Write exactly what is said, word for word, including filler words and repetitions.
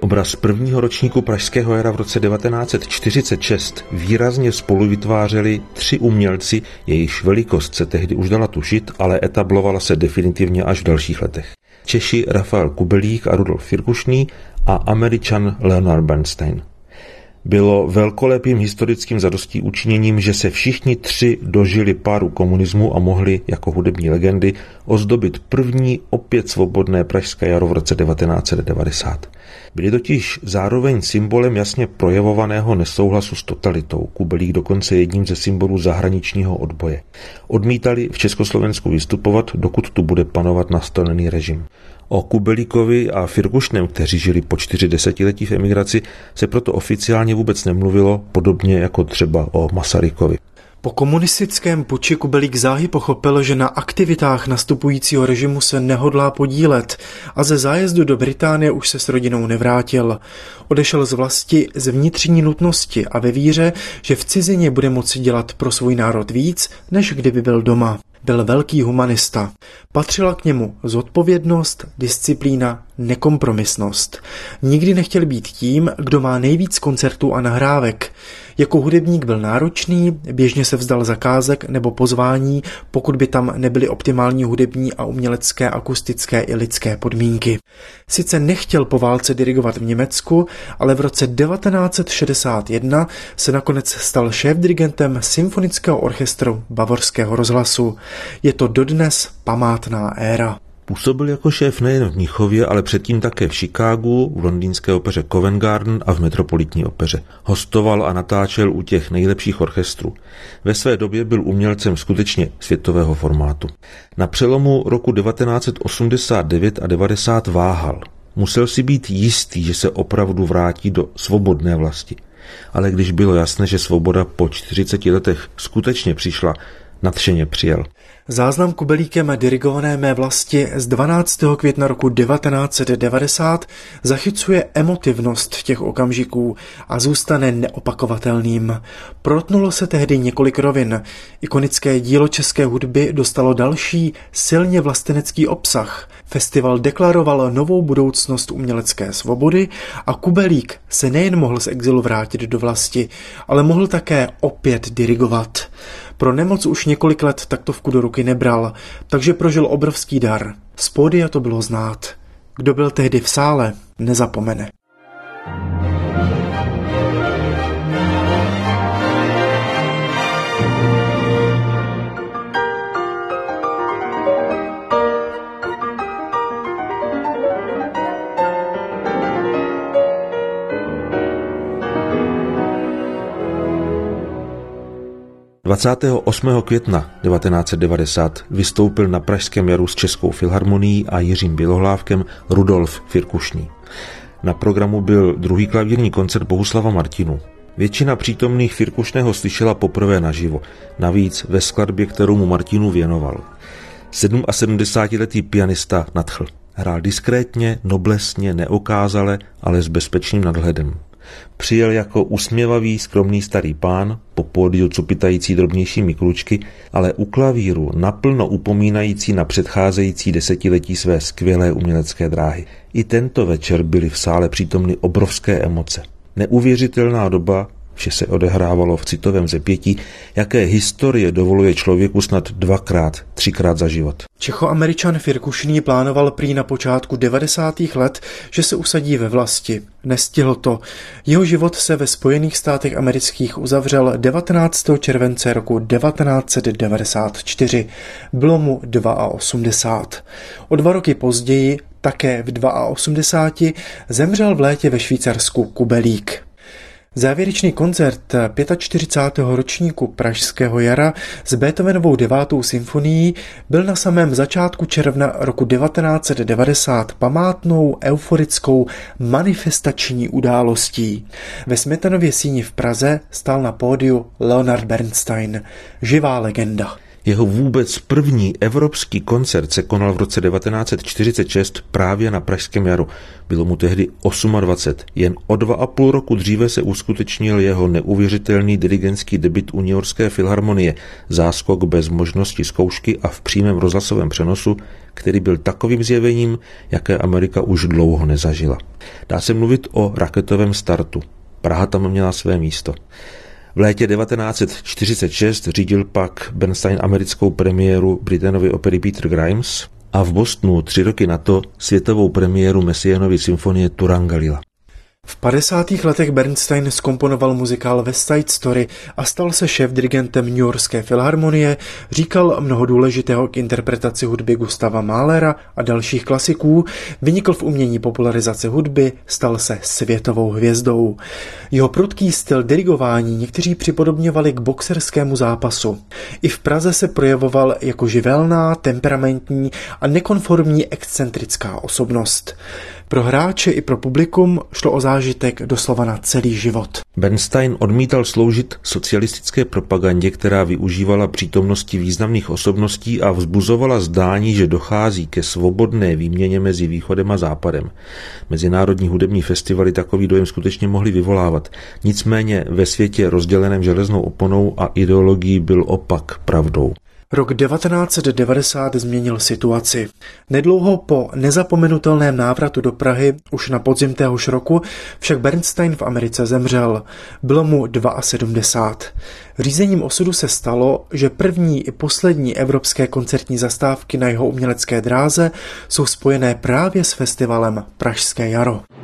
Obraz prvního ročníku Pražského jara v roce devatenáct set čtyřicet šest výrazně spolu vytvářeli tři umělci, jejichž velikost se tehdy už dala tušit, ale etablovala se definitivně až v dalších letech. Češi Rafael Kubelík a Rudolf Firkušný a Američan Leonard Bernstein. Bylo velkolepým historickým zadostiučiněním, že se všichni tři dožili páru komunismu a mohli jako hudební legendy ozdobit první opět svobodné Pražské jaro v roce devatenáct set devadesát. Byli totiž zároveň symbolem jasně projevovaného nesouhlasu s totalitou, Kubelík dokonce jedním ze symbolů zahraničního odboje. Odmítali v Československu vystupovat, dokud tu bude panovat nastolený režim. O Kubelíkovi a Firkušném, kteří žili po čtyři desetiletí v emigraci, se proto oficiálně vůbec nemluvilo, podobně jako třeba o Masarykovi. Po komunistickém puči Kubelík záhy pochopil, že na aktivitách nastupujícího režimu se nehodlá podílet a ze zájezdu do Británie už se s rodinou nevrátil. Odešel z vlasti z vnitřní nutnosti a ve víře, že v cizině bude moci dělat pro svůj národ víc, než kdyby byl doma. Byl velký humanista. Patřila k němu zodpovědnost, disciplína, nekompromisnost. Nikdy nechtěl být tím, kdo má nejvíc koncertů a nahrávek. Jako hudebník byl náročný, běžně se vzdal zakázek nebo pozvání, pokud by tam nebyly optimální hudební a umělecké, akustické i lidské podmínky. Sice nechtěl po válce dirigovat v Německu, ale v roce devatenáct set šedesát jedna se nakonec stal šéfdirigentem symfonického orchestru Bavorského rozhlasu. Je to dodnes památná éra. Působil jako šéf nejen v Mnichově, ale předtím také v Chicagu, v londýnské opeře Covent Garden a v Metropolitní opeře. Hostoval a natáčel u těch nejlepších orchestrů. Ve své době byl umělcem skutečně světového formátu. Na přelomu roku devatenáct set osmdesát devět a devadesát váhal. Musel si být jistý, že se opravdu vrátí do svobodné vlasti. Ale když bylo jasné, že svoboda po čtyřiceti letech skutečně přišla, nadšeně přijel. Záznam Kubelíkem dirigované Mé vlasti z dvanáctého května roku devatenáct set devadesát zachycuje emotivnost těch okamžiků a zůstane neopakovatelným. Protnulo se tehdy několik rovin. Ikonické dílo české hudby dostalo další silně vlastenecký obsah. Festival deklaroval novou budoucnost umělecké svobody a Kubelík se nejen mohl z exilu vrátit do vlasti, ale mohl také opět dirigovat. Pro nemoc už několik let taktovku do ruky nebral, takže prožil obrovský dar. Z pódia to bylo znát. Kdo byl tehdy v sále, nezapomene. dvacátého osmého května devatenáct set devadesát vystoupil na Pražském jaru s Českou filharmonií a Jiřím Bělohlávkem Rudolf Firkušný. Na programu byl druhý klavírní koncert Bohuslava Martinů. Většina přítomných Firkušného slyšela poprvé naživo, navíc ve skladbě, kterou mu Martinů věnoval. sedmasedmdesátiletý pianista nadchl. Hrál diskrétně, noblesně, neokázale, ale s bezpečným nadhledem. Přijel jako usměvavý, skromný starý pán, po pódiu cupitající drobnějšími klučky, ale u klavíru naplno upomínající na předcházející desetiletí své skvělé umělecké dráhy. I tento večer byly v sále přítomny obrovské emoce. Neuvěřitelná doba, vše se odehrávalo v citovém zepětí, jaké historie dovoluje člověku snad dvakrát, třikrát za život. Čechoameričan Firkušný plánoval prý na počátku devadesátých let, že se usadí ve vlasti. Nestihl to. Jeho život se ve Spojených státech amerických uzavřel devatenáctého července roku devatenáct set devadesát čtyři. Bylo mu osmdesát dva. O dva roky později, také v osmdesáti dva, zemřel v létě ve Švýcarsku Kubelík. Závěrečný koncert čtyřicátého pátého ročníku Pražského jara s Beethovenovou devátou symfonií byl na samém začátku června roku devatenáct set devadesát památnou, euforickou, manifestační událostí. Ve Smetanově síni v Praze stál na pódiu Leonard Bernstein, živá legenda. Jeho vůbec první evropský koncert se konal v roce devatenáct set čtyřicet šest právě na Pražském jaru. Bylo mu tehdy dvacet osm. Jen o dva a půl roku dříve se uskutečnil jeho neuvěřitelný dirigentský debut u New Yorkské filharmonie, záskok bez možnosti zkoušky a v přímém rozhlasovém přenosu, který byl takovým zjevením, jaké Amerika už dlouho nezažila. Dá se mluvit o raketovém startu. Praha tam měla své místo. V létě devatenáct set čtyřicet šest řídil pak Bernstein americkou premiéru Brittenovy opery Peter Grimes a v Bostonu tři roky na to světovou premiéru Messiaenovy symfonie Turangalila. V padesátých letech Bernstein zkomponoval muzikál West Side Story a stal se šéfdirigentem New Yorkské filharmonie, říkal mnoho důležitého k interpretaci hudby Gustava Mahlera a dalších klasiků, vynikl v umění popularizace hudby, stal se světovou hvězdou. Jeho prudký styl dirigování někteří připodobňovali k boxerskému zápasu. I v Praze se projevoval jako živelná, temperamentní a nekonformní excentrická osobnost. Pro hráče i pro publikum šlo o zážitek doslova na celý život. Bernstein odmítal sloužit socialistické propagandě, která využívala přítomnosti významných osobností a vzbuzovala zdání, že dochází ke svobodné výměně mezi východem a západem. Mezinárodní hudební festivaly takový dojem skutečně mohly vyvolávat. Nicméně ve světě rozděleném železnou oponou a ideologií byl opak pravdou. Rok devatenáct set devadesát změnil situaci. Nedlouho po nezapomenutelném návratu do Prahy, už na podzim téhož roku, však Bernstein v Americe zemřel. Bylo mu sedmdesát dva. Řízením osudu se stalo, že první i poslední evropské koncertní zastávky na jeho umělecké dráze jsou spojené právě s festivalem Pražské jaro.